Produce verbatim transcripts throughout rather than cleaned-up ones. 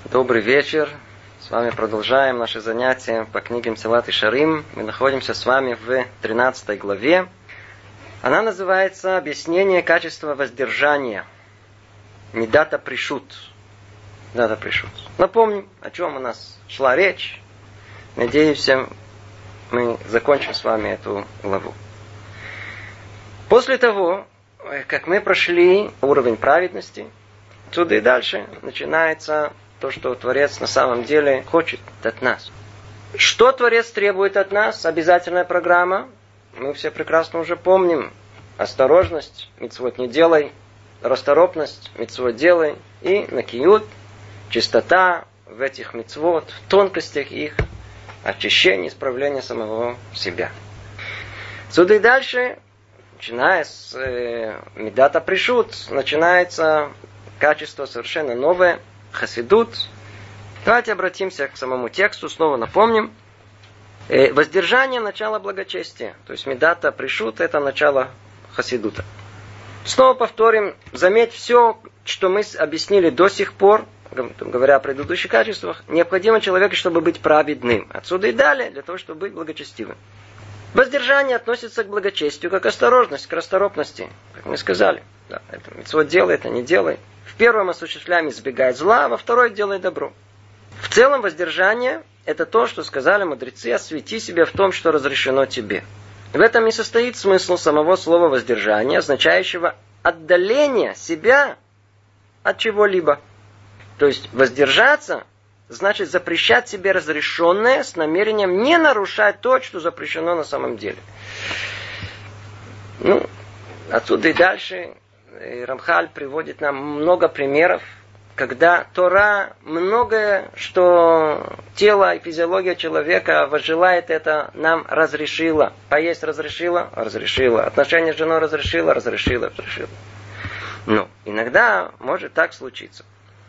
Добрый вечер. С вами продолжаем наши занятия по книге Мсилат Йешарим. Мы находимся с вами в тринадцатой главе. Она называется «Объяснение качества воздержания». Мидат ха-пришут. Мидат ха-пришут. Напомним, о чем у нас шла речь. Надеюсь, мы закончим с вами эту главу. После того, как мы прошли уровень праведности, отсюда и дальше начинается то, что Творец на самом деле хочет от нас. Что Творец требует от нас? Обязательная программа. Мы все прекрасно уже помним. Осторожность, мицвот не делай. Расторопность, мицвот делай. И накиют, чистота в этих мицвот, в тонкостях их, очищение, исправление самого себя. Отсюда и дальше, начиная с э, Мидат ха-пришут, начинается качество совершенно новое. Хасидут. Давайте обратимся к самому тексту, снова напомним. Э, воздержание – начало благочестия. То есть Мидат ха-пришут – это начало хасидута. Снова повторим, заметь, все, что мы объяснили до сих пор, говоря о предыдущих качествах, необходимо человеку, чтобы быть праведным. Отсюда и далее, для того, чтобы быть благочестивым. Воздержание относится к благочестию, как осторожность, к расторопности, как мы сказали. Да, это мицвот делай, это не делай. В первом осуществляем избегай зла, а во второй делай добро. В целом воздержание – это то, что сказали мудрецы: освети себя в том, что разрешено тебе. В этом и состоит смысл самого слова воздержание, означающего отдаление себя от чего-либо. То есть воздержаться значит запрещать себе разрешенное с намерением не нарушать то, что запрещено на самом деле. Ну, отсюда и дальше Рамхаль приводит нам много примеров, когда Тора многое, что тело и физиология человека возжелает, это нам разрешила. Поесть разрешила, разрешила. Отношения с женой разрешила, разрешила, разрешила. Но иногда может так случиться,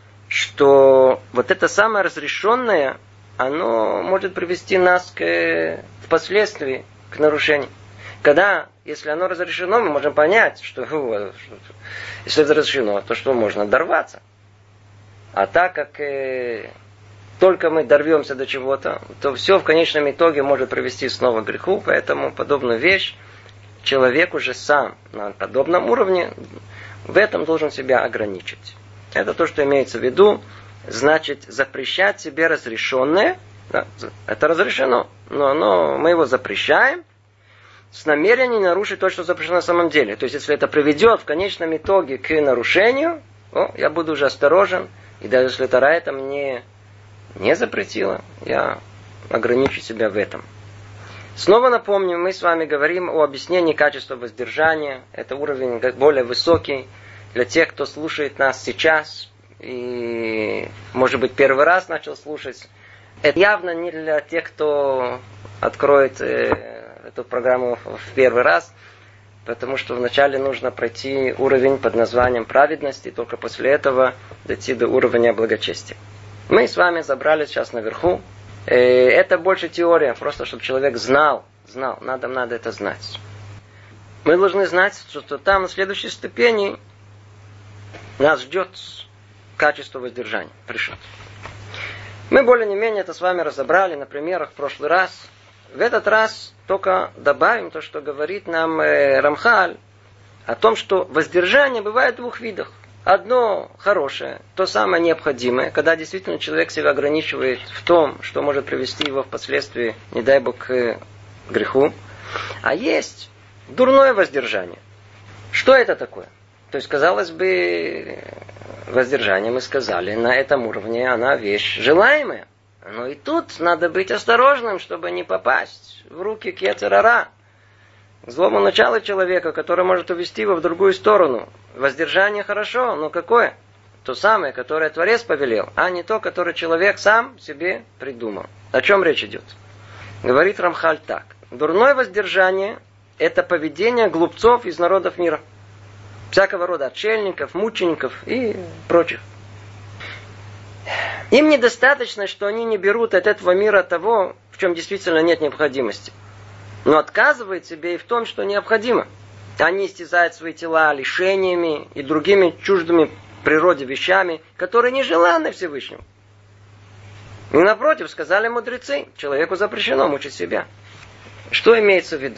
что вот это самое разрешенное, оно может привести нас к, впоследствии к нарушению. Когда, если оно разрешено, мы можем понять, что, что если это разрешено, то что можно дорваться. А так как э, только мы дорвемся до чего-то, то все в конечном итоге может привести снова к греху, поэтому подобную вещь человек уже сам на подобном уровне в этом должен себя ограничить. Это то, что имеется в виду, значит, запрещать себе разрешенное, да, это разрешено, но оно, мы его запрещаем с намерением нарушить то, что запрещено на самом деле. То есть, если это приведет в конечном итоге к нарушению, о, я буду уже осторожен, и даже если Тора это мне не запретила, я ограничу себя в этом. Снова напомню, мы с вами говорим о объяснении качества воздержания. Это уровень более высокий для тех, кто слушает нас сейчас и, может быть, первый раз начал слушать. Это явно не для тех, кто откроет эту программу в первый раз, потому что вначале нужно пройти уровень под названием праведности, и только после этого дойти до уровня благочестия. Мы с вами забрали сейчас наверху. Это больше теория, просто чтобы человек знал, знал, надо, надо это знать. Мы должны знать, что там на следующей ступени нас ждет качество воздержания. Пришут. Мы более-менее это с вами разобрали на примерах в прошлый раз. В этот раз только добавим то, что говорит нам э, Рамхаль, о том, что воздержание бывает в двух видах. Одно хорошее, то самое необходимое, когда действительно человек себя ограничивает в том, что может привести его впоследствии, не дай Бог, к греху. А есть дурное воздержание. Что это такое? То есть, казалось бы, воздержание, мы сказали, на этом уровне она вещь желаемая. Но и тут надо быть осторожным, чтобы не попасть в руки к йецер ара, к злому началу человека, который может увести его в другую сторону. Воздержание хорошо, но какое? То самое, которое Творец повелел, а не то, которое человек сам себе придумал. О чем речь идет? Говорит Рамхаль так. Дурное воздержание – это поведение глупцов из народов мира. Всякого рода отшельников, мучеников и прочих. Им недостаточно, что они не берут от этого мира того, в чем действительно нет необходимости. Но отказывают себе и в том, что необходимо. Они истязают свои тела лишениями и другими чуждыми природе вещами, которые нежеланны Всевышнему. И напротив, сказали мудрецы, человеку запрещено мучить себя. Что имеется в виду?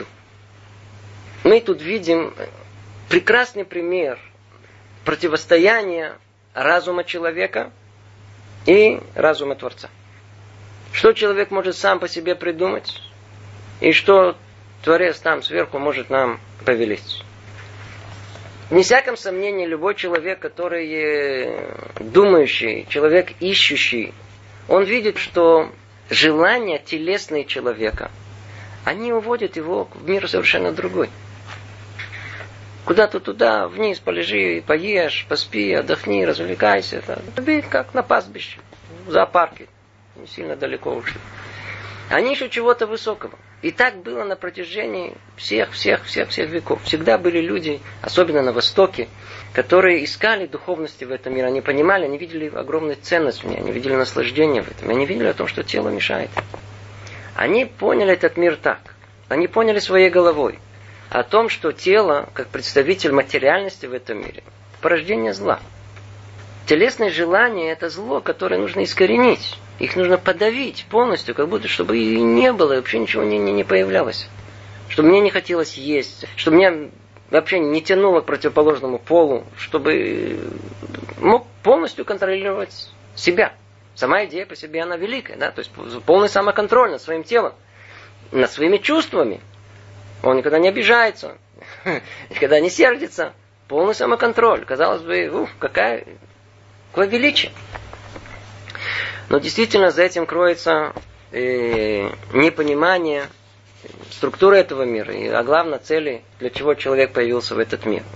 Мы тут видим прекрасный пример противостояния разума человека и разума Творца. Что человек может сам по себе придумать, и что Творец там сверху может нам повелеть. Вне всяком сомнении, любой человек, который думающий, человек ищущий, он видит, что желания телесные человека, они уводят его в мир совершенно другой. Куда-то туда, вниз полежи, поешь, поспи, отдохни, развлекайся. Как на пастбище, в зоопарке. Не сильно далеко ушли. Они ищут чего-то высокого. И так было на протяжении всех, всех, всех, всех веков. Всегда были люди, особенно на Востоке, которые искали духовности в этом мире. Они понимали, они видели огромную ценность в ней, они видели наслаждение в этом. Они видели о том, что тело мешает. Они поняли этот мир так. Они поняли своей головой о том, что тело, как представитель материальности в этом мире, порождение зла. Телесные желания – это зло, которое нужно искоренить. Их нужно подавить полностью, как будто, чтобы и не было, и вообще ничего не, не, не появлялось. Чтобы мне не хотелось есть, чтобы меня вообще не тянуло к противоположному полу, чтобы мог полностью контролировать себя. Сама идея по себе, она великая, да? То есть полный самоконтроль над своим телом, над своими чувствами. Он никогда не обижается, никогда не сердится. Полный самоконтроль. Казалось бы, ух, какая, какое величие. Но действительно за этим кроется э, непонимание структуры этого мира. И, а главное, цели, для чего человек появился в этот мир.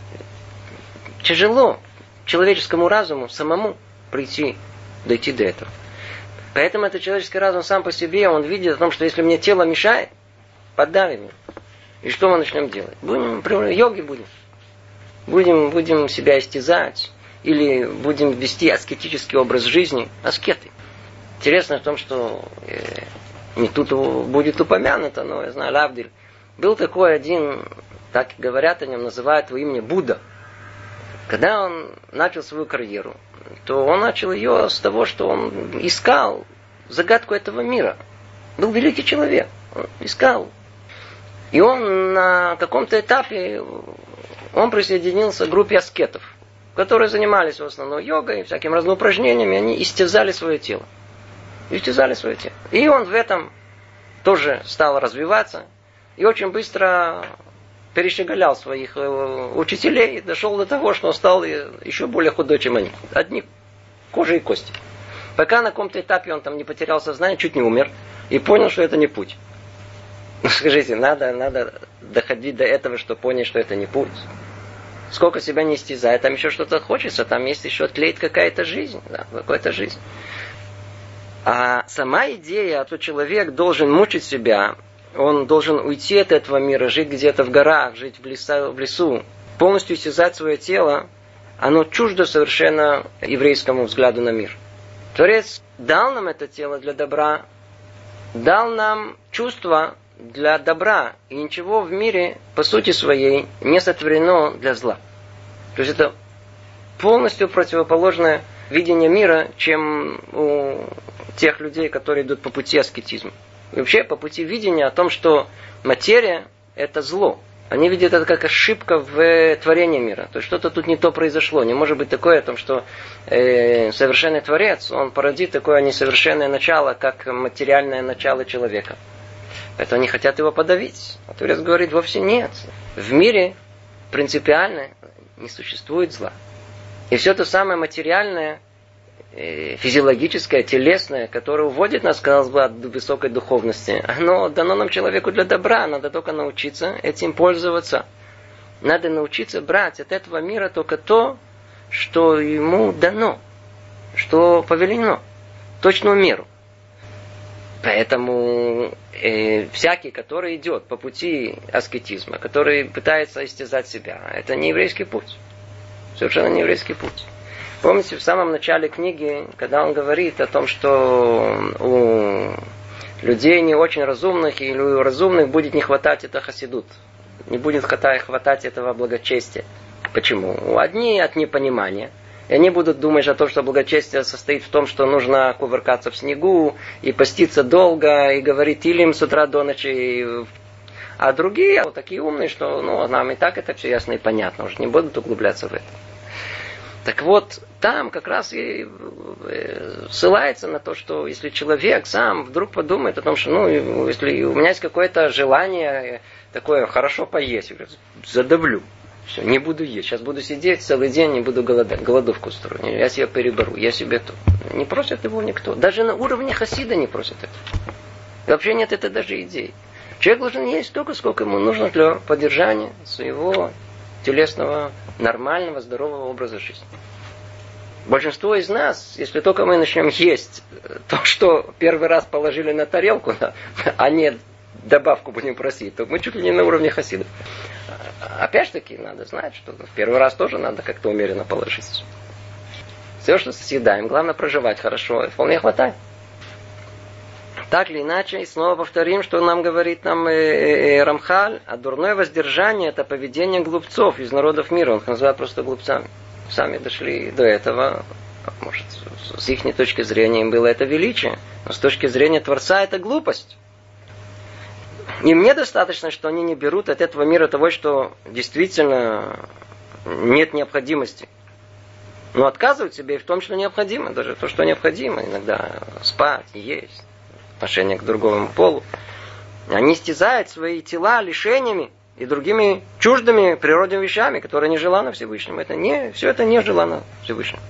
Тяжело человеческому разуму самому прийти, дойти до этого. Поэтому этот человеческий разум сам по себе, он видит о том, что если мне тело мешает, подавим его. И что мы начнем делать? Будем, например, йоги будем. Будем, будем себя истязать. Или будем вести аскетический образ жизни. Аскеты. Интересно в том, что э, не тут будет упомянуто, но я знаю, Лавдиль. Был такой один, так говорят о нем, называют его имя Будда. Когда он начал свою карьеру, то он начал ее с того, что он искал загадку этого мира. Был великий человек. Он искал. И он на каком-то этапе он присоединился к группе аскетов, которые занимались в основном йогой, всякими разными упражнениями, они истязали свое тело. Истязали свое тело. И он в этом тоже стал развиваться и очень быстро перещеголял своих учителей и дошел до того, что он стал еще более худой, чем они. Одни кожа и кости. Пока на каком-то этапе он там не потерял сознание, чуть не умер и понял, что это не путь. Ну, скажите, надо, надо доходить до этого, чтобы понять, что это не путь. Сколько себя не истязает, там еще что-то хочется, там есть еще тлеет какая-то жизнь, да, какая-то жизнь. А сама идея, что человек должен мучить себя, он должен уйти от этого мира, жить где-то в горах, жить в лесу, в лесу, полностью истязать свое тело, оно чуждо совершенно еврейскому взгляду на мир. Творец дал нам это тело для добра, дал нам чувства для добра, и ничего в мире, по сути своей, не сотворено для зла. То есть это полностью противоположное видение мира, чем у тех людей, которые идут по пути аскетизма. И вообще по пути видения о том, что материя – это зло. Они видят это как ошибка в творении мира. То есть что-то тут не то произошло. Не может быть такое, о том, что э, совершенный Творец, он породит такое несовершенное начало, как материальное начало человека. Поэтому они хотят его подавить. А Творец говорит, вовсе нет. В мире принципиально не существует зла. И все то самое материальное, физиологическое, телесное, которое уводит нас, казалось бы, от высокой духовности, оно дано нам человеку для добра. Надо только научиться этим пользоваться. Надо научиться брать от этого мира только то, что ему дано, что повелено, точную меру. Поэтому э, всякий, который идет по пути аскетизма, который пытается истязать себя, это не еврейский путь. Совершенно не еврейский путь. Помните, в самом начале книги, когда он говорит о том, что у людей не очень разумных или у разумных будет не хватать этого хасидут. Не будет хватать этого благочестия. Почему? Одни от непонимания, И они будут думать о том, что благочестие состоит в том, что нужно кувыркаться в снегу, и поститься долго, и говорить Тилим с утра до ночи. А другие вот такие умные, что ну, нам и так это все ясно и понятно, уже не будут углубляться в это. Так вот, там как раз и ссылается на то, что если человек сам вдруг подумает о том, что ну, если у меня есть какое-то желание такое хорошо поесть, я говорю, задавлю. Все, не буду есть. Сейчас буду сидеть целый день, не буду голодать. Голодовку устрою. Я себя перебору. Я себе то. Не просит его никто. Даже на уровне хасида не просит это. И вообще нет это даже идеи. Человек должен есть столько, сколько ему нужно для поддержания своего телесного, нормального, здорового образа жизни. Большинство из нас, если только мы начнем есть то, что первый раз положили на тарелку, а не добавку будем просить, то мы чуть ли не на уровне хасидов. Опять же таки, надо знать, что в первый раз тоже надо как-то умеренно положить. Все, что съедаем, главное проживать хорошо, и вполне хватает. Так или иначе, и снова повторим, что нам говорит нам э, э, Рамхаль, а дурное воздержание это поведение глупцов из народов мира. Он их называет просто глупцами. Сами дошли до этого. Может, с их точки зрения им было это величие, но с точки зрения Творца это глупость. Им недостаточно, что они не берут от этого мира того, что действительно нет необходимости. Но отказывают себе и в том, что необходимо. Даже то, что необходимо. Иногда спать, есть. Отношение к другому полу. Они стязают свои тела лишениями и другими чуждыми природными вещами, которые не желаны Всевышнему. Это не, все это не желано Всевышнему.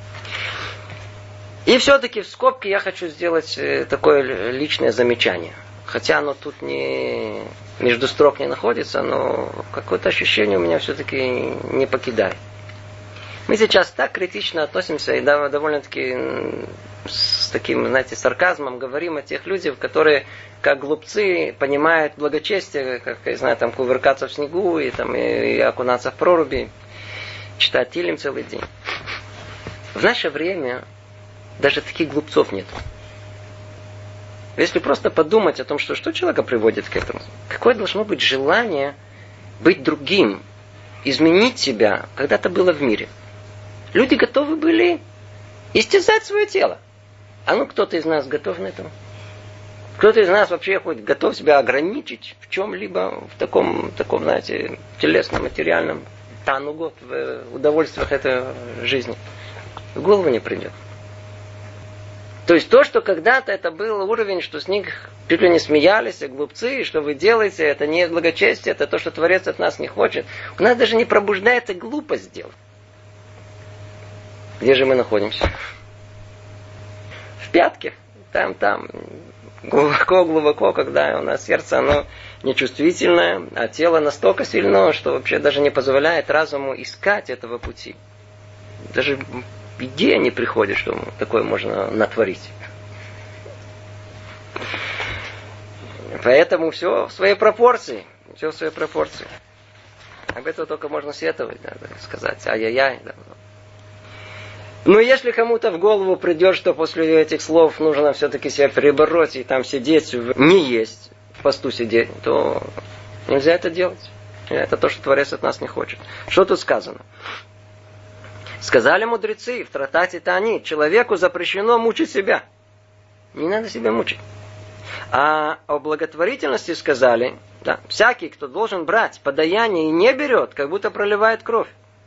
И все-таки в скобке я хочу сделать такое личное замечание. Хотя оно тут не между строк не находится, но какое-то ощущение у меня все-таки не покидает. Мы сейчас так критично относимся и довольно-таки с таким, знаете, сарказмом говорим о тех людях, которые, как глупцы, понимают благочестие, как, я знаю, там, кувыркаться в снегу и, там, и, и окунаться в проруби, читать Тилим целый день. В наше время даже таких глупцов нет. Если просто подумать о том, что, что человека приводит к этому, какое должно быть желание быть другим, изменить себя, когда-то было в мире. Люди готовы были истязать свое тело. А ну кто-то из нас готов на это? Кто-то из нас вообще хоть готов себя ограничить в чем-либо, в таком, таком, знаете, телесном, материальном танугот, в удовольствиях этой жизни? В голову не придет. То есть то, что когда-то это был уровень, что с них чуть ли не смеялись, глупцы, что вы делаете, это не благочестие, это то, что Творец от нас не хочет. У нас даже не пробуждается глупость делать. Где же мы находимся? В пятке. Там, там. Глубоко-глубоко, когда у нас сердце, оно нечувствительное, а тело настолько сильно, что вообще даже не позволяет разуму искать этого пути. Даже идея не приходит, что такое можно натворить. Поэтому все в своей пропорции. Все в своей пропорции. Об этом только можно сетовать, да, сказать. Ай-яй-яй. Да. Но если кому-то в голову придет, что после этих слов нужно все-таки себя перебороть и там сидеть, не есть, в посту сидеть, то нельзя это делать. Это то, что Творец от нас не хочет. Что тут сказано? Сказали мудрецы в трактате Таанит, человеку запрещено мучить себя. Не надо себя мучить. А о благотворительности сказали, да, всякий, кто должен брать подаяние и не берет, как будто проливает кровь.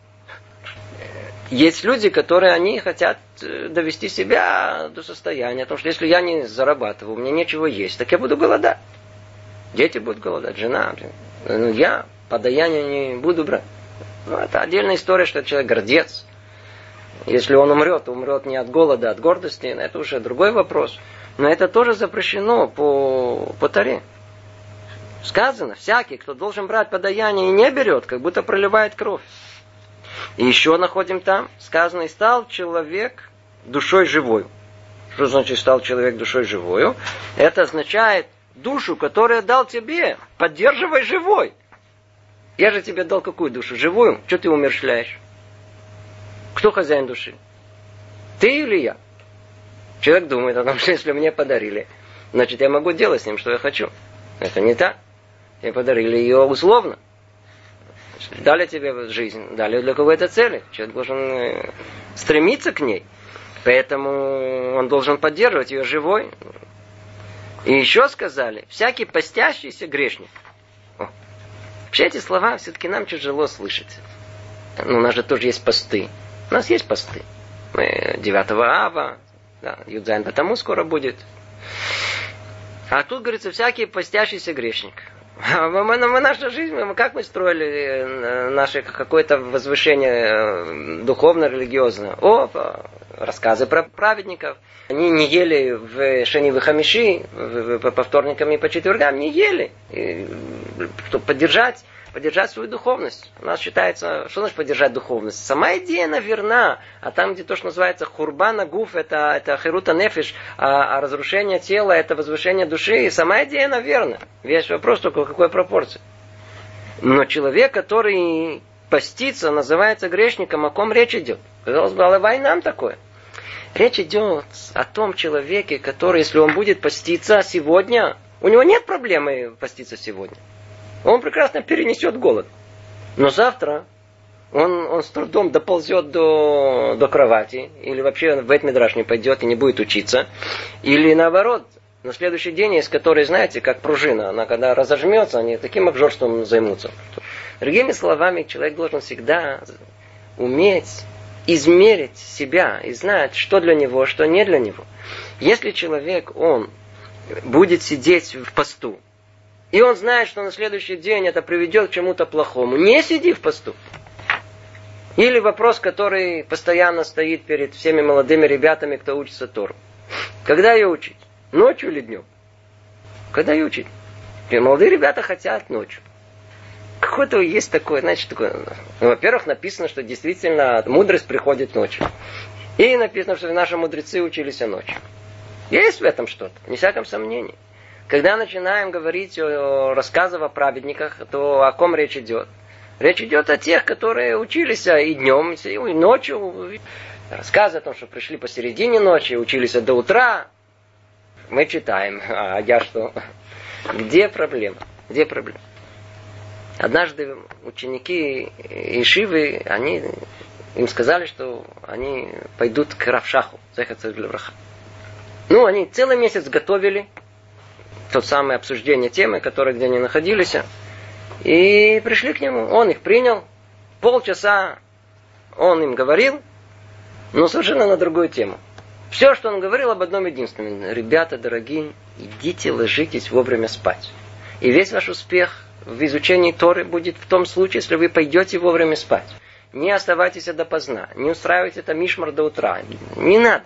Есть люди, которые они хотят довести себя до состояния, потому что если я не зарабатываю, у меня нечего есть, так я буду голодать. Дети будут голодать, жена. Но я подаяние не буду брать. Ну, это отдельная история, что человек гордец. Если он умрет, умрет не от голода, а от гордости, это уже другой вопрос. Но это тоже запрещено по, по Торе. Сказано, всякий, кто должен брать подаяние и не берет, как будто проливает кровь. И еще находим там, сказано, и стал человек душой живою. Что значит стал человек душой живою? Это означает душу, которую дал тебе, поддерживай живой. Я же тебе дал какую душу? Живую? Что ты умерщвляешь? Кто хозяин души? Ты или я? Человек думает о том, что если мне подарили, значит я могу делать с ним, что я хочу. Это не так. Мне подарили ее условно. Дали тебе жизнь, дали для какой-то цели. Человек должен стремиться к ней. Поэтому он должен поддерживать ее живой. И еще сказали, всякий постящийся грешник. О. Вообще эти слова все-таки нам тяжело слышать. Ну, у нас же тоже есть посты. У нас есть посты. Мы девятого ава, да, Юдзайн потому скоро будет. А тут, говорится, всякий постящийся грешник. А мы, мы, мы, наша жизнь, мы, как мы строили наше какое-то возвышение духовно-религиозное? О, рассказы про праведников. Они не ели в Шени в Хамиши, по вторникам и по четвергам, не ели, чтобы поддержать, поддержать свою духовность. У нас считается, что значит поддержать духовность? Сама идея, она верна, а там, где то, что называется хурбана гуф, это, это хирута нефиш, а, а разрушение тела, это возвышение души, и сама идея, она верна. Весь вопрос только в какой пропорции. Но человек, который постится, называется грешником, о ком речь идет? Казалось бы, алавай нам такое. Речь идет о том человеке, который, если он будет поститься сегодня, у него нет проблемы поститься сегодня. Он прекрасно перенесет голод. Но завтра он, он с трудом доползет до, до кровати, или вообще в бейт-мидраш не пойдет и не будет учиться. Или наоборот, на следующий день, из которой, знаете, как пружина, она когда разожмется, они таким обжорством займутся. Другими словами, человек должен всегда уметь измерить себя и знать, что для него, что не для него. Если человек, он будет сидеть в посту, и он знает, что на следующий день это приведет к чему-то плохому, не сиди в посту. Или вопрос, который постоянно стоит перед всеми молодыми ребятами, кто учится Тору. Когда ее учить? Ночью или днем? Когда ее учить? И молодые ребята хотят ночью. Какое-то есть такое, знаете, такое. Ну, во-первых, написано, что действительно мудрость приходит ночью. И написано, что наши мудрецы учились ночью. Есть в этом что-то, не всяком сомнении. Когда начинаем говорить о рассказах о праведниках, то о ком речь идет? Речь идет о тех, которые учились и днем, и ночью. Рассказы о том, что пришли посередине ночи, учились до утра. Мы читаем. А я что? Где проблема? Где проблема? Однажды ученики Ешивы, они, им сказали, что они пойдут к Рав Шаху. Ну, они целый месяц готовили тот самое обсуждение темы, которой где они находились, и пришли к нему. Он их принял. Полчаса он им говорил, но совершенно на другую тему. Все, что он говорил, об одном единственном. Ребята, дорогие, идите ложитесь вовремя спать. И весь ваш успех в изучении Торы будет в том случае, если вы пойдете вовремя спать. Не оставайтесь допоздна. Не устраивайте это мишмар до утра. Не надо.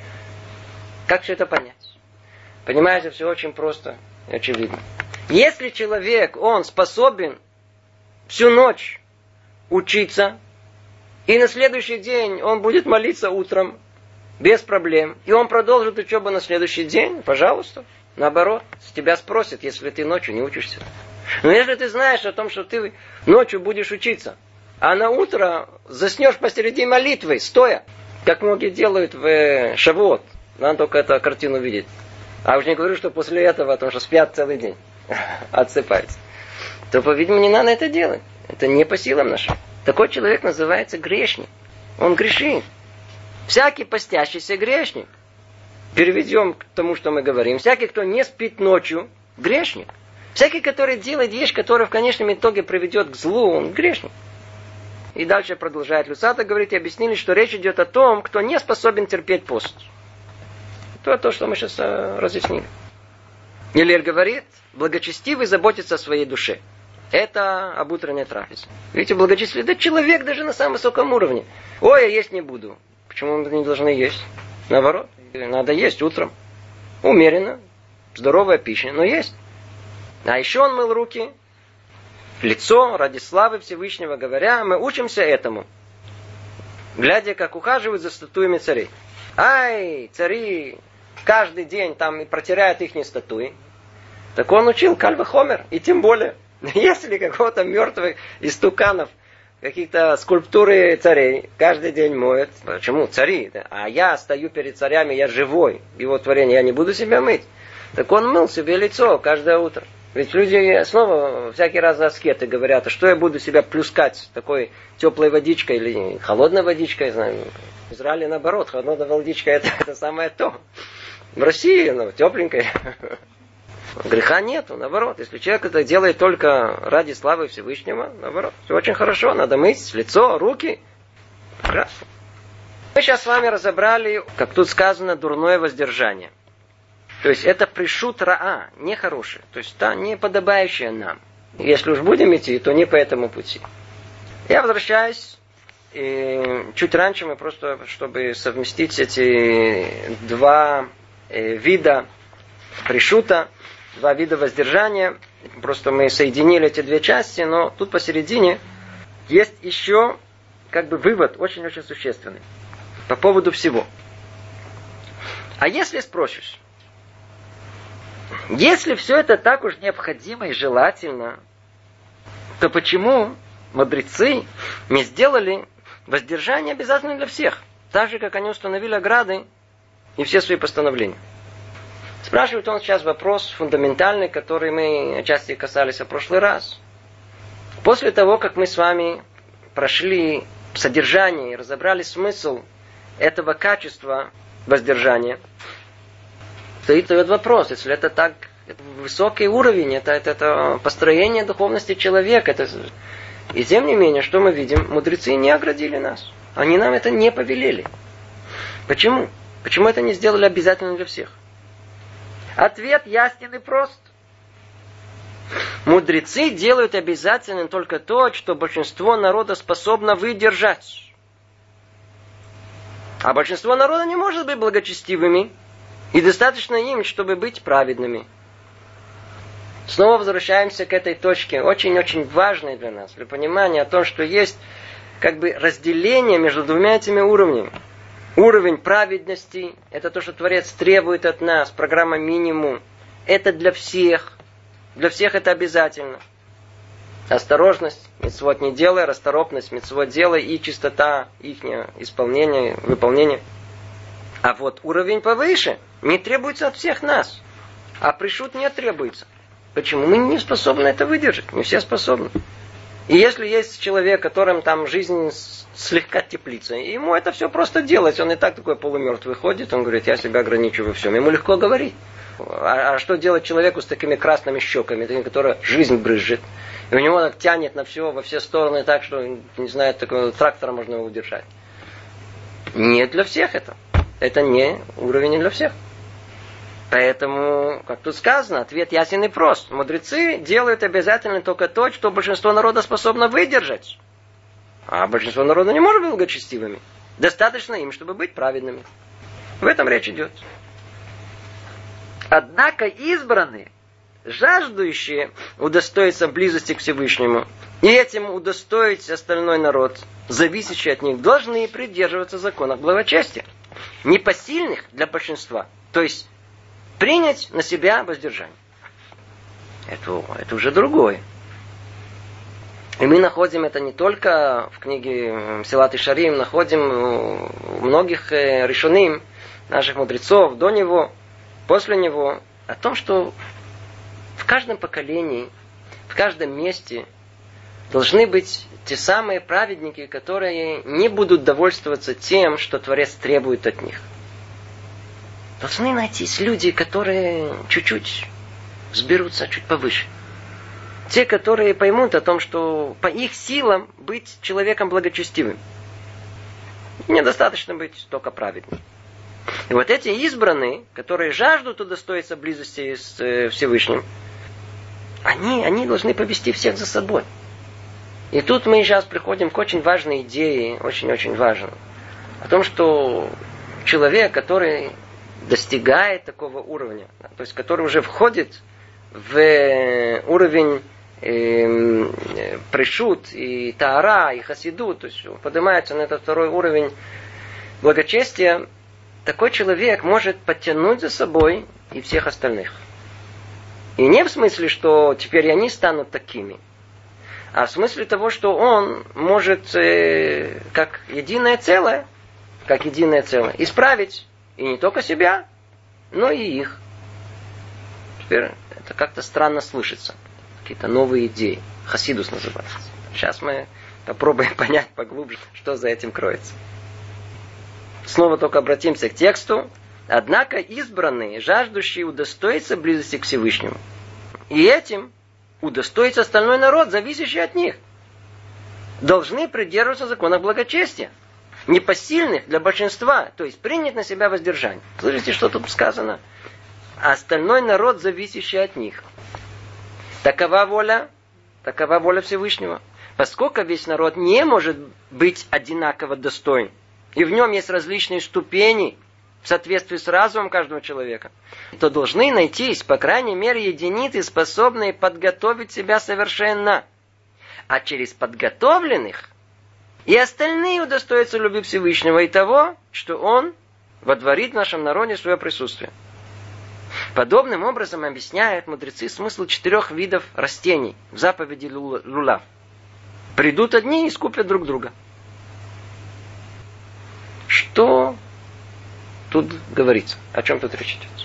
Как все это понять? Понимаете, все очень просто и очевидно. Если человек, он способен всю ночь учиться, и на следующий день он будет молиться утром, без проблем, и он продолжит учебу на следующий день, пожалуйста, наоборот, с тебя спросят, если ты ночью не учишься. Но если ты знаешь о том, что ты ночью будешь учиться, а на утро заснешь посреди молитвы, стоя, как многие делают в Шавуот, надо только эту картину видеть. А уж не говорю, что после этого, потому что спят целый день, отсыпаются, то, по-видимому, не надо это делать. Это не по силам нашим. Такой человек называется грешник. Он грешит. Всякий постящийся грешник. Переведем к тому, что мы говорим. Всякий, кто не спит ночью, грешник. Всякий, который делает вещь, которая в конечном итоге приведет к злу, он грешник. И дальше продолжает Люцата говорить, и объяснили, что речь идет о том, кто не способен терпеть пост. Это то, что мы сейчас э, разъяснили. Илель говорит, благочестивый заботится о своей душе. Это об утренней трапезе. Видите, благочестивый, да человек даже на самом высоком уровне. Ой, я есть не буду. Почему мы не должны есть? Наоборот, надо есть утром. Умеренно, здоровая пища, но есть. А еще он мыл руки, лицо, ради славы Всевышнего говоря, мы учимся этому. Глядя, как ухаживают за статуями царей. Ай, цари каждый день там и протирают их статуи. Так он учил каль вахомер, и тем более, если какого-то мертвых истуканов, каких-то скульптуры царей каждый день моют. Почему? Цари. Да? А я стою перед царями, я живой, его творение, я не буду себя мыть. Так он мыл себе лицо каждое утро. Ведь люди снова всякие разные аскеты говорят, а что я буду себя плюскать такой теплой водичкой или холодной водичкой, знаю. В Израиле наоборот, холодная водичка это, это самое то. В России, ну, тепленькая. Греха нету, наоборот. Если человек это делает только ради славы Всевышнего, наоборот, все очень хорошо. Надо мыть лицо, руки. Прекрасно. Мы сейчас с вами разобрали, как тут сказано, дурное воздержание. То есть это пришут раа, нехорошее. То есть та не подобающая нам. Если уж будем идти, то не по этому пути. Я возвращаюсь. И чуть раньше мы просто, чтобы совместить эти два э, вида пришута, два вида воздержания, просто мы соединили эти две части, но тут посередине есть еще как бы вывод очень-очень существенный по поводу всего. А если спросишь, если все это так уж необходимо и желательно, то почему мудрецы не сделали воздержание обязательно для всех, так же, как они установили ограды и все свои постановления? Спрашивает он сейчас вопрос фундаментальный, который мы отчасти касались в прошлый раз. После того, как мы с вами прошли содержание и разобрали смысл этого качества воздержания, стоит этот вопрос, если это так это высокий уровень, это, это, это построение духовности человека. Это... И тем не менее, что мы видим? Мудрецы не оградили нас. Они нам это не повелели. Почему? Почему это не сделали обязательно для всех? Ответ ясен и прост. Мудрецы делают обязательным только то, что большинство народа способно выдержать. А большинство народа не может быть благочестивыми. И достаточно им, чтобы быть праведными. Снова возвращаемся к этой точке, очень-очень важной для нас, для понимания о том, что есть как бы разделение между двумя этими уровнями. Уровень праведности, это то, что Творец требует от нас, программа минимум. Это для всех. Для всех это обязательно. Осторожность, мицвот не делай, расторопность, мицвот делай, и чистота их исполнения, выполнения. А вот уровень повыше не требуется от всех нас. А пришут не требуется. Почему? Мы не способны это выдержать. Не все способны. И если есть человек, которым там жизнь слегка теплится, ему это все просто делать. Он и так такой полумертвый ходит, он говорит, я себя ограничу во всем. Ему легко говорить. А, а что делать человеку с такими красными щеками, таким, который жизнь брызжет? И у него так тянет на все, во все стороны так, что, не знаю, такого трактора можно его удержать. Не для всех это. Это не уровень для всех. Поэтому, как тут сказано, ответ ясен и прост. Мудрецы делают обязательно только то, что большинство народа способно выдержать. А большинство народа не может быть благочестивыми. Достаточно им, чтобы быть праведными. В этом речь идет. Однако избранные, жаждущие удостоиться близости к Всевышнему, и этим удостоить остальной народ, зависящий от них, должны придерживаться законов благочестия. Непосильных для большинства. То есть, принять на себя воздержание. Это, это уже другое. И мы находим это не только в книге Силат и Шарим, находим у многих решоним, наших мудрецов, до него, после него, о том, что в каждом поколении, в каждом месте должны быть те самые праведники, которые не будут довольствоваться тем, что Творец требует от них. Должны найтись люди, которые чуть-чуть взберутся чуть повыше. Те, которые поймут о том, что по их силам быть человеком благочестивым. Недостаточно быть только праведным. И вот эти избранные, которые жаждут удостоиться близости с Всевышним, они, они должны повести всех за собой. И тут мы сейчас приходим к очень важной идее, очень-очень важной. О том, что человек, который достигает такого уровня, то есть который уже входит в уровень э, пришут и таара, и хасиду, то есть поднимается на этот второй уровень благочестия, такой человек может подтянуть за собой и всех остальных. И не в смысле, что теперь они станут такими, а в смысле того, что он может э, как единое целое, как единое целое, исправить и не только себя, но и их. Теперь это как-то странно слышится. Какие-то новые идеи. Хасидус называется. Сейчас мы попробуем понять поглубже, что за этим кроется. Снова только обратимся к тексту. Однако избранные, жаждущие удостоиться близости к Всевышнему. И этим удостоится остальной народ, зависящий от них. Должны придерживаться законов благочестия. Непосильных для большинства, то есть принять на себя воздержание. Слышите, что тут сказано? А остальной народ, зависящий от них. Такова воля, такова воля Всевышнего. Поскольку весь народ не может быть одинаково достоин, и в нем есть различные ступени в соответствии с разумом каждого человека, то должны найтись, по крайней мере, единицы, способные подготовить себя совершенно. А через подготовленных и остальные удостоятся любви Всевышнего и того, что Он водворит в нашем народе свое присутствие. Подобным образом объясняют мудрецы смысл четырех видов растений в заповеди Лулав. Придут одни и искупят друг друга. Что тут говорится? О чем тут речь идет?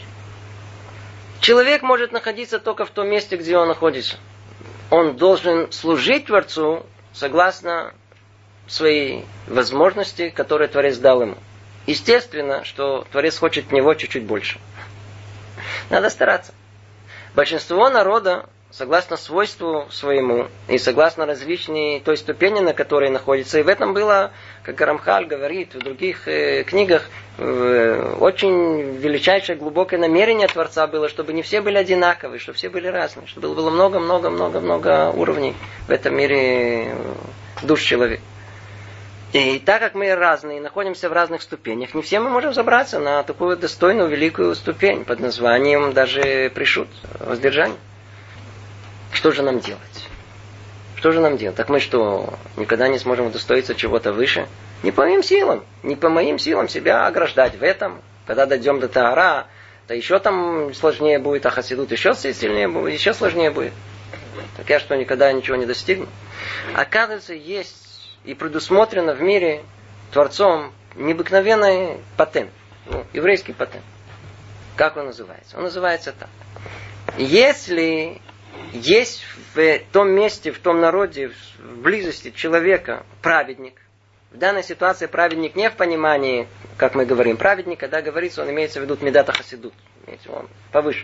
Человек может находиться только в том месте, где он находится. Он должен служить Творцу согласно своей возможности, которые Творец дал ему. Естественно, что Творец хочет от него чуть-чуть больше. Надо стараться. Большинство народа, согласно свойству своему и согласно различной той ступени, на которой находится, и в этом было, как Рамхаль говорит в других э, книгах, э, очень величайшее глубокое намерение Творца было, чтобы не все были одинаковые, чтобы все были разные, чтобы было много-много-много-много уровней в этом мире душ человека. И так как мы разные, находимся в разных ступенях, не все мы можем забраться на такую достойную, великую ступень под названием даже пришут, воздержание. Что же нам делать? Что же нам делать? Так мы что, никогда не сможем удостоиться чего-то выше? Не по моим силам, не по моим силам себя ограждать в этом. Когда дойдем до Таара, то еще там сложнее будет, а Хасидут еще сильнее будет, еще сложнее будет. Так я что, никогда ничего не достигну? Оказывается, есть и предусмотрено в мире Творцом необыкновенный патент. Ну, еврейский патент. Как он называется? Он называется так. Если есть в том месте, в том народе, в близости человека праведник, в данной ситуации праведник не в понимании, как мы говорим, праведник, когда говорится, он имеется в виду медата хасидут, он повыше,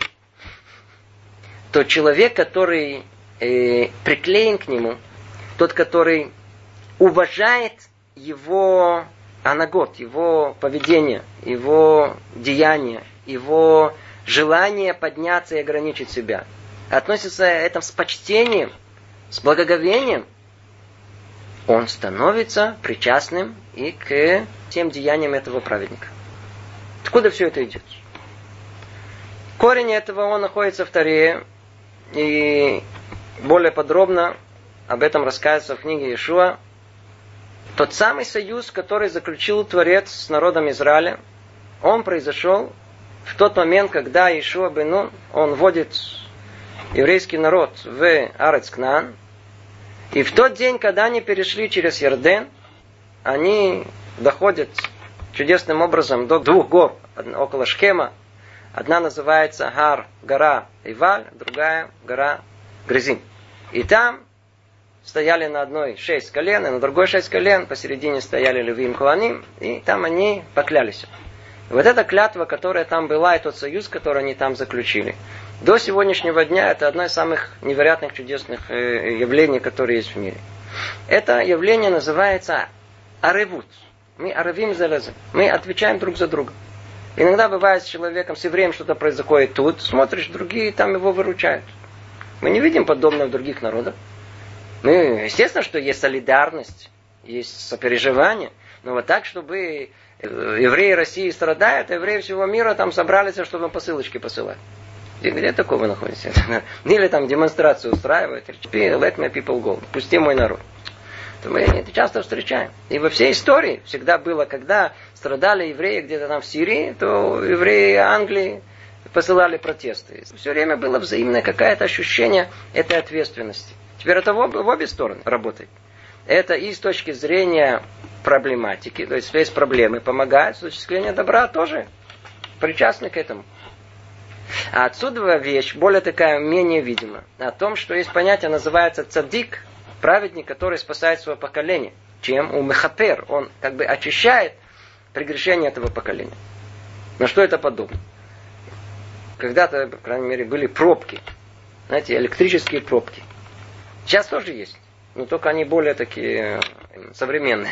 то человек, который э, приклеен к нему, тот, который уважает его анагот, его поведение, его деяние, его желание подняться и ограничить себя, относится к этому с почтением, с благоговением, он становится причастным и к тем деяниям этого праведника. Откуда все это идет? Корень этого он находится в Торе, и более подробно об этом рассказывается в книге Иешуа. Тот самый союз, который заключил Творец с народом Израиля, он произошел в тот момент, когда Иешуа бен Нун, он вводит еврейский народ в Арец Кнаан, и в тот день, когда они перешли через Ярден, они доходят чудесным образом до двух гор около Шхема. Одна называется Гар, гора Иваль, другая гора Гризим. И там стояли на одной шесть колен, и на другой шесть колен, посередине стояли Левиим Коаним, и там они поклялись. И вот эта клятва, которая там была, и тот союз, который они там заключили, до сегодняшнего дня это одно из самых невероятных, чудесных явлений, которые есть в мире. Это явление называется аревут. Мы аревим залезем. Мы отвечаем друг за друга. Иногда бывает с человеком, с евреем что-то происходит тут, смотришь, другие там его выручают. Мы не видим подобного в других народах. Ну, естественно, что есть солидарность, есть сопереживание, но вот так, чтобы евреи России страдают, а евреи всего мира там собрались, чтобы посылочки посылать. Где, где такое вы находитесь? Или там демонстрацию устраивают, let my people go, пусти мой народ. То мы это часто встречаем. И во всей истории всегда было, когда страдали евреи где-то там в Сирии, то евреи Англии посылали протесты. Все время было взаимное какое-то ощущение этой ответственности. Теперь это в обе, в обе стороны работает. Это и с точки зрения проблематики, то есть есть проблемы, помогает, с точки зрения добра тоже причастны к этому. А отсюда вещь, более такая, менее видимая, о том, что есть понятие, называется цадик, праведник, который спасает свое поколение. Чем? У мехапер. Он как бы очищает прегрешение этого поколения. На что это подобно? Когда-то, по крайней мере, были пробки. Знаете, электрические пробки. Сейчас тоже есть. Но только они более такие современные.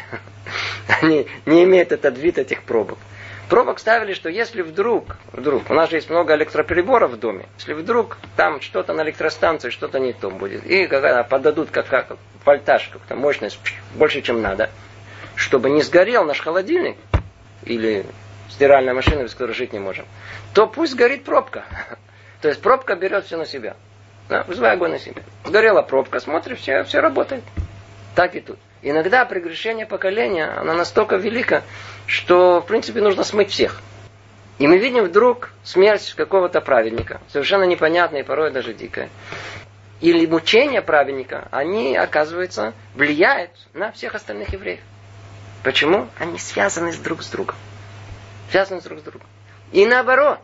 Они не имеют этот вид этих пробок. Пробок ставили, что если вдруг, вдруг, у нас же есть много электроприборов в доме, если вдруг там что-то на электростанции, что-то не то будет, и когда подадут как, как вольтаж, как-то мощность больше, чем надо, чтобы не сгорел наш холодильник, или стиральная машина, без которой жить не можем, то пусть горит пробка. То есть пробка берет все на себя. Да, вызывай огонь на себя. Сгорела пробка, смотри, все, все работает. Так и тут. Иногда прегрешение поколения, оно настолько велико, что, в принципе, нужно смыть всех. И мы видим вдруг смерть какого-то праведника, совершенно непонятная и порой даже дикая. Или мучения праведника, они, оказывается, влияют на всех остальных евреев. Почему? Они связаны друг с другом. Связаны друг с другом. И наоборот,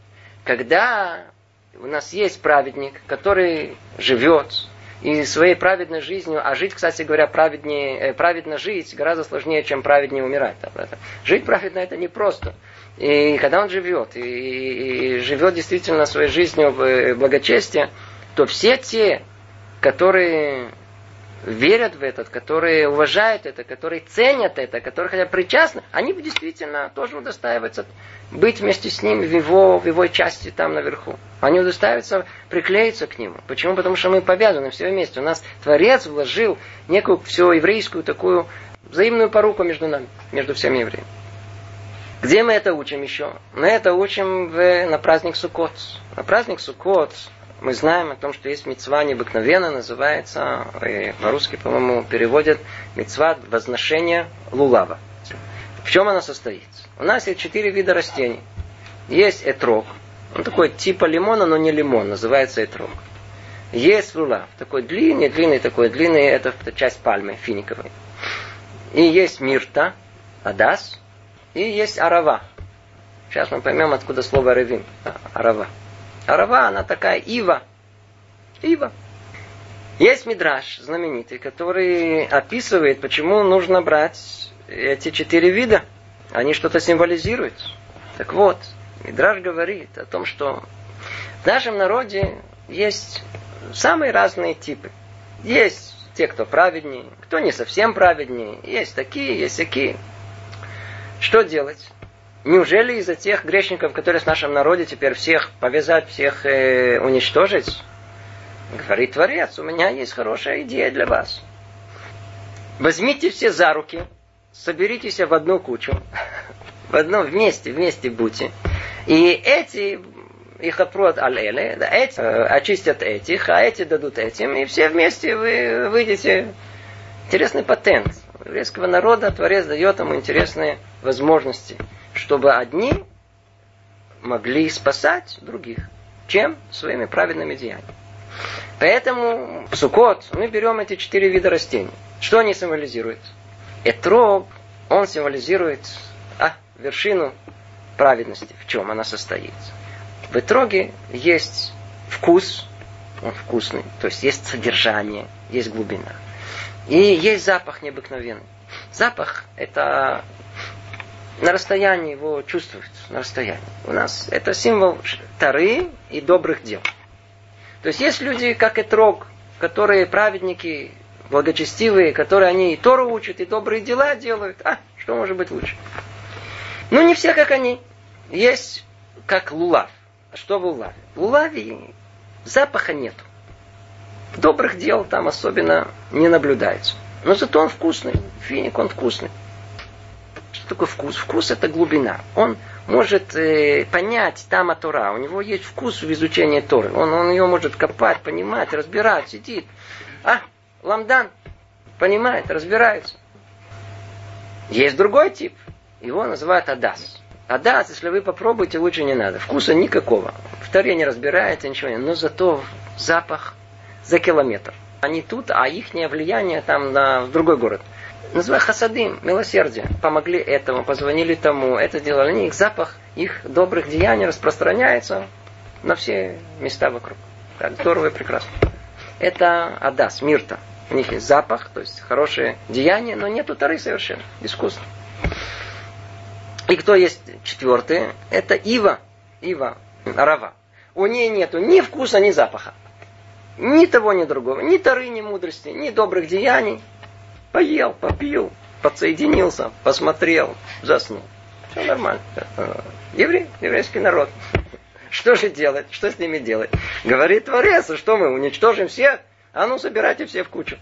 когда у нас есть праведник, который живет и своей праведной жизнью, а жить, кстати говоря, праведнее, праведно жить гораздо сложнее, чем праведнее умирать. Жить праведно это непросто. И когда он живет, и, и живет действительно своей жизнью в благочестии, то все те, которые верят в это, которые уважают это, которые ценят это, которые хотя бы причастны, они действительно тоже удостаиваются быть вместе с ним в его, в его части там наверху. Они удостаиваются приклеиться к нему. Почему? Потому что мы повязаны все вместе. У нас Творец вложил некую всю еврейскую такую взаимную поруку между нами, между всеми евреями. Где мы это учим еще? Мы это учим в, на праздник Суккот. На праздник Суккот мы знаем о том, что есть мицва необыкновенная, называется, по-русски, по-моему, переводят мицва возношения лулава. В чем она состоит? У нас есть четыре вида растений. Есть этрог, он такой типа лимона, но не лимон, называется этрог. Есть лулав, такой длинный, длинный, такой длинный, это часть пальмы финиковой. И есть мирта, адас, и есть арава. Сейчас мы поймем, откуда слово ревим. Арава. Арава, она такая ива. Ива. Есть мидраш знаменитый, который описывает, почему нужно брать эти четыре вида. Они что-то символизируют. Так вот, мидраш говорит о том, что в нашем народе есть самые разные типы. Есть те, кто праведнее, кто не совсем праведнее. Есть такие, есть такие. Что делать? Неужели из-за тех грешников, которые в нашем народе, теперь всех повязать, всех э, уничтожить? Говорит Творец, у меня есть хорошая идея для вас. Возьмите все за руки, соберитесь в одну кучу, в одном вместе, вместе будьте. И эти, их опрот алеле, да, эти э, очистят этих, а эти дадут этим, и все вместе вы выйдете. Интересный патент. У еврейского народа Творец дает ему интересные возможности, чтобы одни могли спасать других. Чем? Своими праведными деяниями. Поэтому в Суккот мы берем эти четыре вида растений. Что они символизируют? Этрог, он символизирует а, вершину праведности. В чем она состоит? В этроге есть вкус, он вкусный, то есть есть содержание, есть глубина. И есть запах необыкновенный. Запах это на расстоянии его чувствуется, на расстоянии. У нас это символ тары и добрых дел. То есть есть люди, как этрог, которые праведники, благочестивые, которые они и Тору учат, и добрые дела делают. А, что может быть лучше? Ну, не все, как они. Есть, как лулав. А что в лулаве? В лулаве запаха нету. Добрых дел там особенно не наблюдается. Но зато он вкусный. Финик, он вкусный. Что такое вкус? Вкус это глубина. Он может э, понять тама Тора. У него есть вкус в изучении Торы. Он, он ее может копать, понимать, разбирать, сидит. А, ламдан понимает, разбирается. Есть другой тип. Его называют адас. Адас, если вы попробуете, лучше не надо. Вкуса никакого. В Торе не разбирается, ничего нет. Но зато запах за километр. Они тут, а их влияние там на в другой город. Называют хасадим, милосердие. Помогли этому, позвонили тому, это делали. Они, их запах, их добрых деяний распространяется на все места вокруг. Так здорово и прекрасно. Это адас, мирта. У них есть запах, то есть хорошее деяние, но нету тары совершенно. Искусство. И кто есть четвертый? Это ива. Ива. Рава. У нее нету ни вкуса, ни запаха. Ни того, ни другого. Ни тары, ни мудрости, ни добрых деяний. Поел, попил, подсоединился, посмотрел, заснул. Все нормально. Еврей, еврейский народ. Что же делать? Что с ними делать? Говорит Творец, что мы уничтожим всех? А ну, собирайте все в кучу.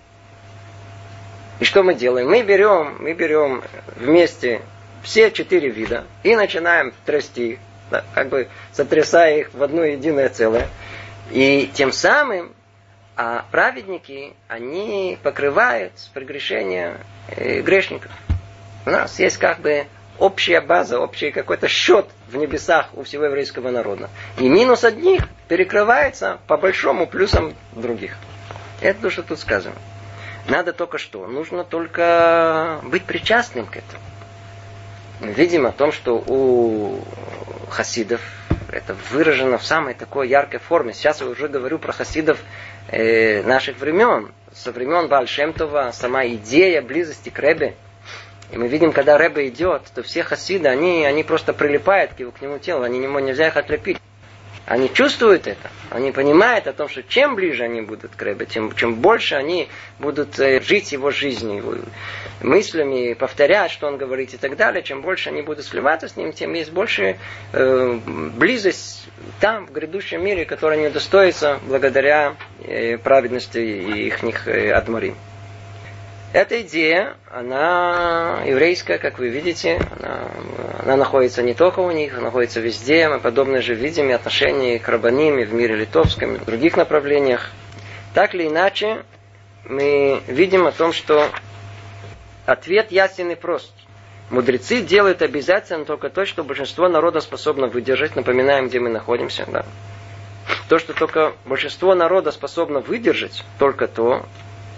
И что мы делаем? Мы берем, мы берем вместе все четыре вида и начинаем трясти их, да, как бы сотрясая их в одно единое целое. И тем самым а праведники, они покрывают прегрешения э, грешников. У нас есть как бы общая база, общий какой-то счет в небесах у всего еврейского народа. И минус одних перекрывается по большому плюсам других. Это то, что тут сказано. Надо только что? Нужно только быть причастным к этому. Мы видим о том, что у хасидов это выражено в самой такой яркой форме. Сейчас я уже говорю про хасидов э, наших времен. Со времен Бааль Шем Това, сама идея близости к Ребе. И мы видим, когда Ребе идет, то все хасиды, они, они просто прилипают к, его, к нему телу, они не, нельзя их отлепить. Они чувствуют это, они понимают о том, что чем ближе они будут к Ребе, тем, чем больше они будут э, жить его жизнью, его мыслями, повторять, что он говорит и так далее, чем больше они будут сливаться с ним, тем есть больше э, близость там, в грядущем мире, которая не удостоится благодаря э, праведности их э, адморим. Эта идея, она еврейская, как вы видите, она, она находится не только у них, она находится везде. Мы подобное же видим и отношения к рабаним, и в мире литовском, и в других направлениях. Так или иначе, мы видим о том, что ответ ясен и прост. Мудрецы делают обязательно только то, что большинство народа способно выдержать. Напоминаем, где мы находимся. Да. То, что только большинство народа способно выдержать, только то.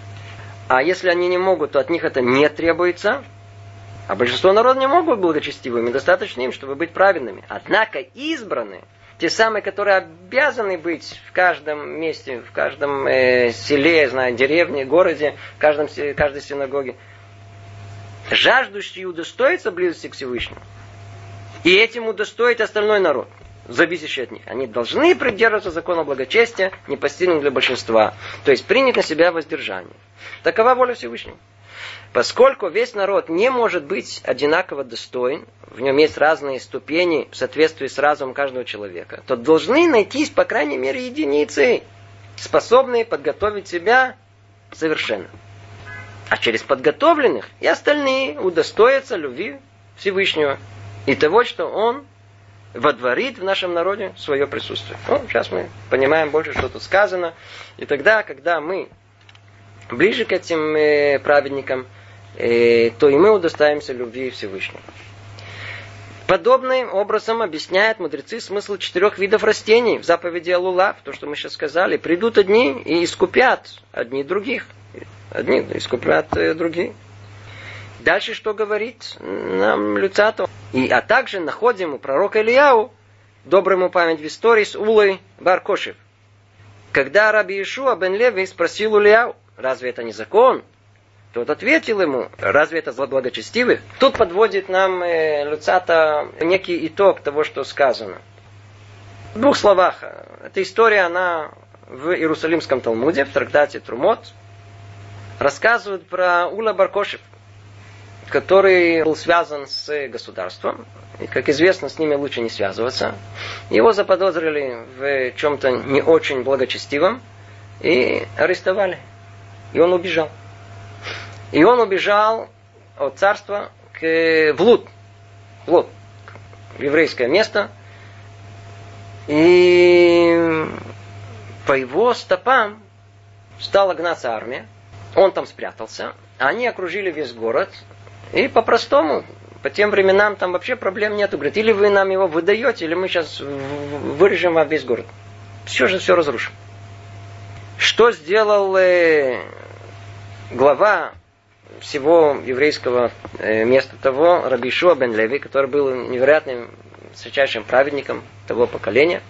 А если они не могут, то от них это не требуется. А большинство народа не могут быть благочестивыми. Достаточно им, чтобы быть праведными. Однако избранные, те самые, которые обязаны быть в каждом месте, в каждом э, селе, знаю, деревне, городе, в каждом, каждой синагоге, жаждущие удостоиться близости к Всевышнему. И этим удостоить остальной народ, зависящий от них. Они должны придерживаться закона благочестия, не постигнуть для большинства. То есть принять на себя воздержание. Такова воля Всевышнего. Поскольку весь народ не может быть одинаково достоин, в нем есть разные ступени в соответствии с разумом каждого человека, то должны найтись, по крайней мере, единицы, способные подготовить себя совершенно. А через подготовленных и остальные удостоятся любви Всевышнего и того, что Он водворит в нашем народе свое присутствие. Ну, сейчас мы понимаем больше, что тут сказано. И тогда, когда мы ближе к этим э, праведникам, э, то и мы удостоимся любви Всевышнего. Подобным образом объясняют мудрецы смысл четырех видов растений в заповеди Алулав, то, что мы сейчас сказали. Придут одни и искупят одни других. Одни искупят э, другие. Дальше что говорит нам Люцатов? И, а также находим у пророка Илияу доброму память в истории с Улой бар Кошев. Когда раби Иешуа бен Леви спросил у Илияу, разве это не закон? Тот ответил ему, разве это зло благочестивых? Тут подводит нам э, Люцата некий итог того, что сказано. В двух словах. Эта история, она в Иерусалимском Талмуде, в трактате Трумот, рассказывает про Ула бар Кошев, который был связан с государством. И, как известно, с ними лучше не связываться. Его заподозрили в чем-то не очень благочестивом и арестовали. И он убежал. И он убежал от царства к, в Луд. В Луд. В еврейское место. И по его стопам стала гнаться армия. Он там спрятался. Они окружили весь город. И по-простому, по тем временам там вообще проблем нету. Говорит, или вы нам его выдаете, или мы сейчас вырежем вам весь город. Все же все разрушим. Что сделал э, глава всего еврейского э, места того, раби Иешуа бен Леви, который был невероятным, высочайшим праведником того поколения?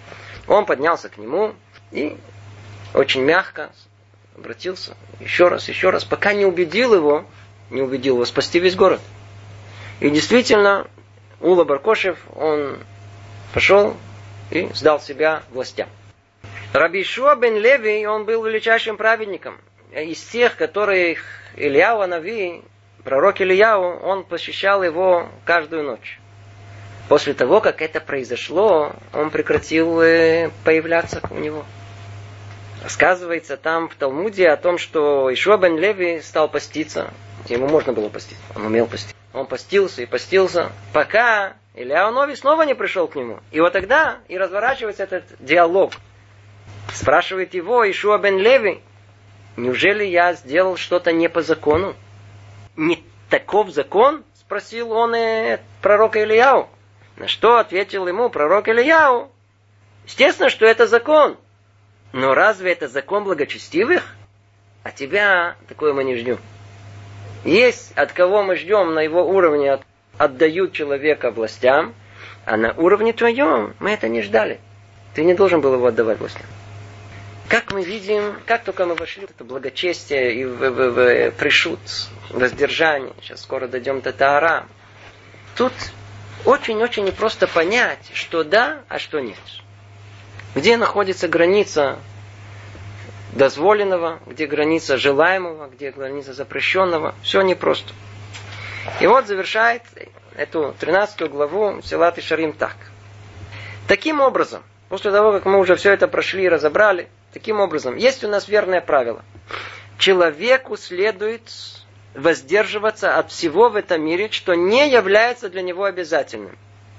Он поднялся к нему и очень мягко обратился еще раз, еще раз, пока не убедил его, не убедил его спасти весь город. И действительно, Ула Бар-Кошев, он пошел и сдал себя властям. Раби Йошуа бен Леви, он был величайшим праведником. Из тех, которых Ильяу Нави, пророк Ильяу, он посещал его каждую ночь. После того, как это произошло, он прекратил появляться у него. Рассказывается там в Талмуде о том, что Йошуа бен Леви стал поститься. Ему можно было поститься, он умел поститься. Он постился и постился, пока Ильяу Нави снова не пришел к нему. И вот тогда и разворачивается этот диалог. Спрашивает его Йошуа бен Леви: неужели я сделал что-то не по закону? Не таков закон? Спросил он и пророка Ильяу. На что ответил ему пророк Ильяу: естественно, что это закон. Но разве это закон благочестивых? А тебя такое мы не ждем. Есть от кого мы ждем на его уровне, отдают человека властям, а на уровне твоем мы это не ждали. Ты не должен был его отдавать властям. Как мы видим, как только мы вошли в это благочестие и в, в, в, в пришут, воздержание, сейчас скоро дойдем до таара, тут очень-очень непросто понять, что да, а что нет. Где находится граница дозволенного, где граница желаемого, где граница запрещенного. Все непросто. И вот завершает эту тринадцатую главу Месилат Йешарим так. Таким образом, после того, как мы уже все это прошли и разобрали, таким образом, есть у нас верное правило. Человеку следует воздерживаться от всего в этом мире, что не является для него обязательным.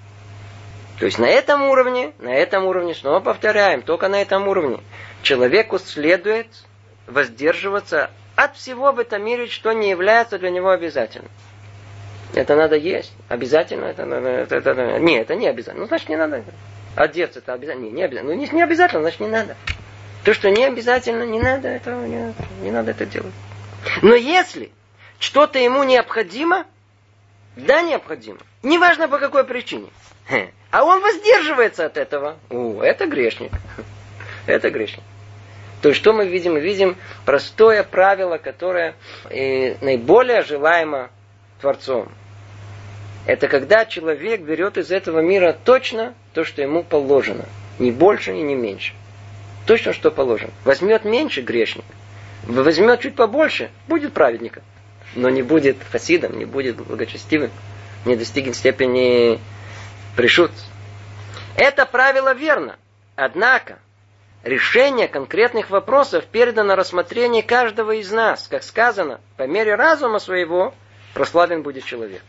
То есть на этом уровне, на этом уровне, снова повторяем, только на этом уровне, человеку следует воздерживаться от всего в этом мире, что не является для него обязательным. Это надо есть, обязательно, это, это, это, это не, это не обязательно. Ну, значит, не надо. Одеться это обязательно, не, не обязательно. Ну, не, не обязательно, значит, не надо. То, что не обязательно, не надо, это, не, не надо это делать. Но если что-то ему необходимо, да, необходимо. Неважно по какой причине. А он воздерживается от этого. О, это грешник. Это грешник. То есть, что мы видим? Мы видим простое правило, которое э, наиболее желаемо Творцом. Это когда человек берет из этого мира точно то, что ему положено. Ни больше и не меньше. Точно, что положено. Возьмет меньше — грешник. Возьмет чуть побольше — будет праведником. Но не будет хасидом, не будет благочестивым, не достигнет степени пришут. Это правило верно. Однако, решение конкретных вопросов передано рассмотрению каждого из нас. Как сказано, по мере разума своего прославен будет человек.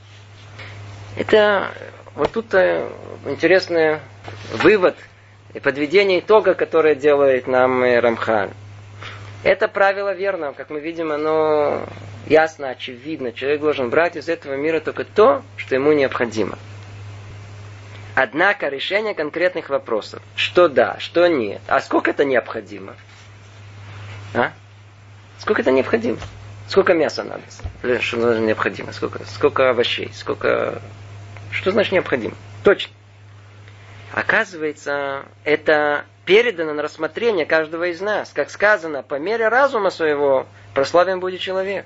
Это вот тут интересный вывод и подведение итога, которое делает нам Рамхаль. Это правило верно, как мы видим, оно ясно, очевидно. Человек должен брать из этого мира только то, что ему необходимо. Однако решение конкретных вопросов, что да, что нет, а сколько это необходимо? А? Сколько это необходимо? Сколько мяса надо? Что необходимо? Сколько, сколько овощей? Сколько... Что значит необходимо? Точно. Оказывается, это передано на рассмотрение каждого из нас. Как сказано, по мере разума своего прославен будет человек.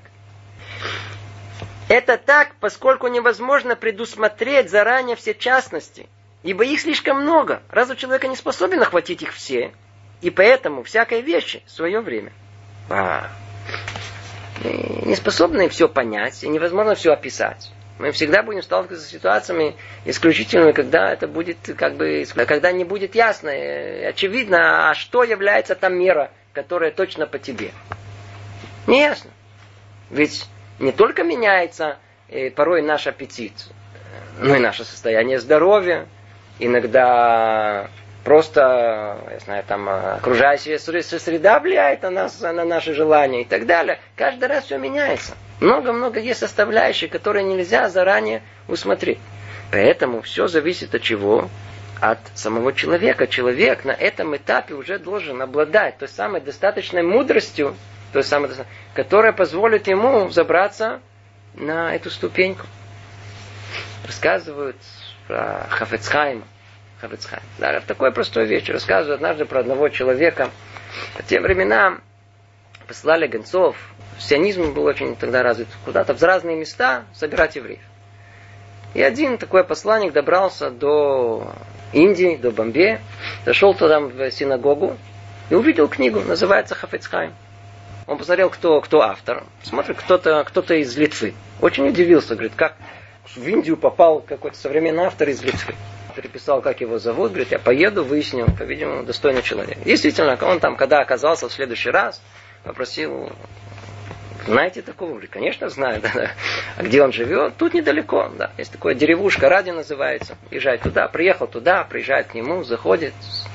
Это так, поскольку невозможно предусмотреть заранее все частности. Ибо их слишком много. Разум человека не способен охватить их все. И поэтому всякой вещи в свое время. А, не способны все понять, и невозможно все описать. Мы всегда будем сталкиваться с ситуациями исключительными, когда это будет, как бы, когда не будет ясно, очевидно, а что является та мера, которая точно по тебе. Не ясно. Ведь не только меняется э, порой наш аппетит, но и наше состояние здоровья. Иногда просто, я знаю, там окружающая среда влияет на нас, на наши желания и так далее. Каждый раз все меняется. Много-много есть составляющих, которые нельзя заранее усмотреть. Поэтому все зависит от чего? От самого человека. Человек на этом этапе уже должен обладать той самой достаточной мудростью, той самой, которая позволит ему забраться на эту ступеньку. Рассказывают про Хафец Хаима. Хафец Хаим. Да, такой простой вещь. Рассказываю однажды про одного человека. В те времена посылали гонцов. Сионизм был очень тогда развит. Куда-то в разные места собирать евреев. И один такой посланник добрался до Индии, до Бомбея. Зашел туда в синагогу и увидел книгу. Называется Хафец Хаим. Он посмотрел, кто, кто автор. Смотрит, кто-то, кто-то из Литвы. Очень удивился. Говорит, как в Индию попал какой-то современный автор из Литвы. Переписал, как его зовут. Говорит, я поеду, выясню. По-видимому, достойный человек. Действительно, он там, когда оказался в следующий раз, попросил, знаете такого? Говорит, конечно, знаю. Да, да. А где он живет? Тут недалеко. Да. Есть такая деревушка, Ради называется. Езжает туда, приехал туда, приезжает к нему, заходит.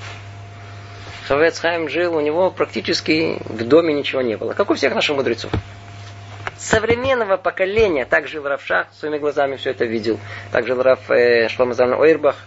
Хафец Хаим жил, у него практически в доме ничего не было. Как у всех наших мудрецов. Современного поколения, так жил Рав Шах, своими глазами все это видел. Так жил Рав э, Шломо Залман Ойрбах.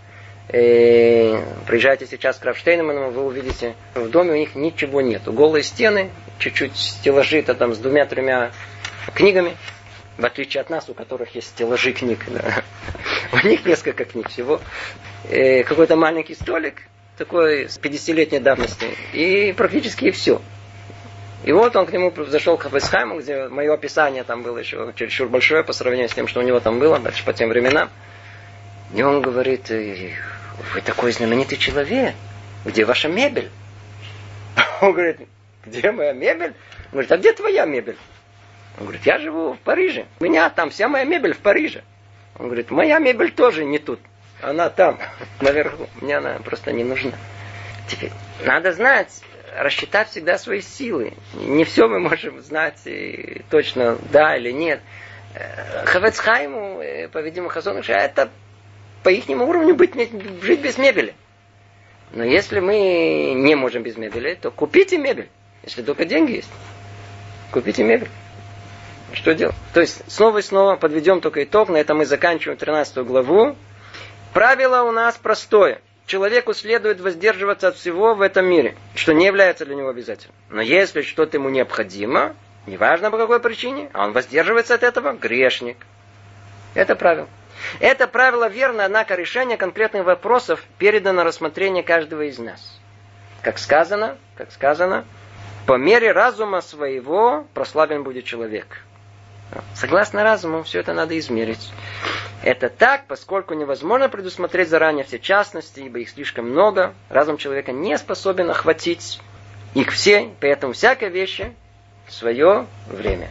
Э, приезжайте сейчас к Рав Штейнману, вы увидите, в доме у них ничего нету. Голые стены, чуть-чуть стеллажи там с двумя-тремя книгами. В отличие от нас, у которых есть стеллажи книг. Да. У них несколько книг всего. Э, какой-то маленький столик, такой с пятидесятилетней давности. И практически все. И вот он к нему зашел к Хафец Хаиму, где мое описание там было еще чересчур большое по сравнению с тем, что у него там было, дальше по тем временам. И он говорит, вы такой знаменитый человек, где ваша мебель? Он говорит, где моя мебель? Он говорит, а где твоя мебель? Он говорит, я живу в Париже, у меня там вся моя мебель в Париже. Он говорит, моя мебель тоже не тут, она там, наверху, мне она просто не нужна. Теперь, надо знать, рассчитать всегда свои силы. Не все мы можем знать точно, да или нет. Хафец Хаиму, по-видимому, Хазон Иш, это по ихнему уровню быть, жить без мебели. Но если мы не можем без мебели, то купите мебель. Если только деньги есть. Купите мебель. Что делать? То есть, снова и снова подведем только итог. На этом мы заканчиваем тринадцатую главу. Правило у нас простое. Человеку следует воздерживаться от всего в этом мире, что не является для него обязательным. Но если что-то ему необходимо, неважно по какой причине, а он воздерживается от этого, грешник. Это правило. Это правило верно, однако решение конкретных вопросов передано на рассмотрение каждого из нас. Как сказано, как сказано, по мере разума своего прославлен будет человек. Согласно разуму, все это надо измерить. Это так, поскольку невозможно предусмотреть заранее все частности, ибо их слишком много. Разум человека не способен охватить их все, поэтому всякой вещи в свое время.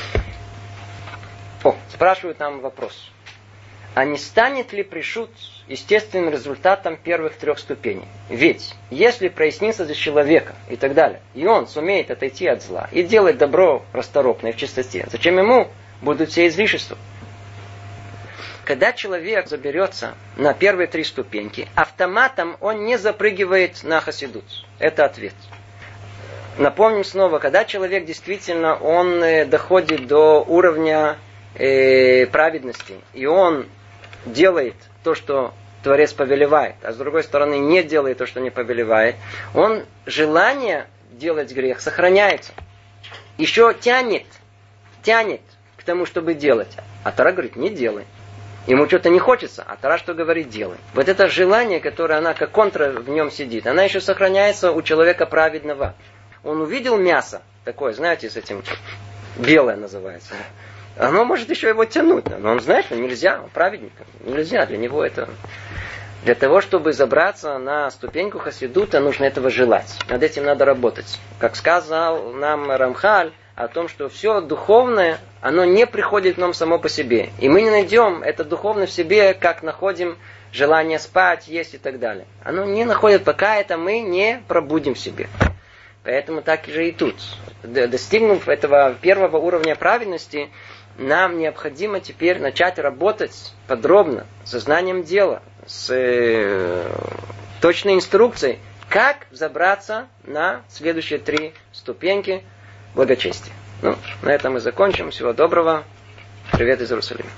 О, спрашивают нам вопрос. А не станет ли пришут естественным результатом первых трех ступеней? Ведь, если прояснится за человека и так далее, и он сумеет отойти от зла и делать добро расторопно и в чистоте, зачем ему будут все излишества? Когда человек заберется на первые три ступеньки, автоматом он не запрыгивает на хасидут. Это ответ. Напомним снова, когда человек действительно он доходит до уровня э, праведности, и он делает то, что Творец повелевает, а с другой стороны не делает то, что не повелевает, он желание делать грех сохраняется. Еще тянет, тянет к тому, чтобы делать. А Тора говорит, не делай. Ему что-то не хочется, а Тора что говорит, делай. Вот это желание, которое она как контра в нем сидит, она еще сохраняется у человека праведного. Он увидел мясо, такое, знаете, с этим, белое называется. Оно может еще его тянуть, но он знает, что нельзя, он праведник, нельзя, для него это... Для того, чтобы забраться на ступеньку хасидута, нужно этого желать. Над этим надо работать. Как сказал нам Рамхаль, о том, что все духовное, оно не приходит к нам само по себе. И мы не найдем это духовное в себе, как находим желание спать, есть и так далее. Оно не находит, пока это мы не пробудим в себе. Поэтому так же и тут. Достигнув этого первого уровня праведности, нам необходимо теперь начать работать подробно, со знанием дела, с э, точной инструкцией, как забраться на следующие три ступеньки благочестия. Ну, на этом мы закончим. Всего доброго. Привет из Иерусалима.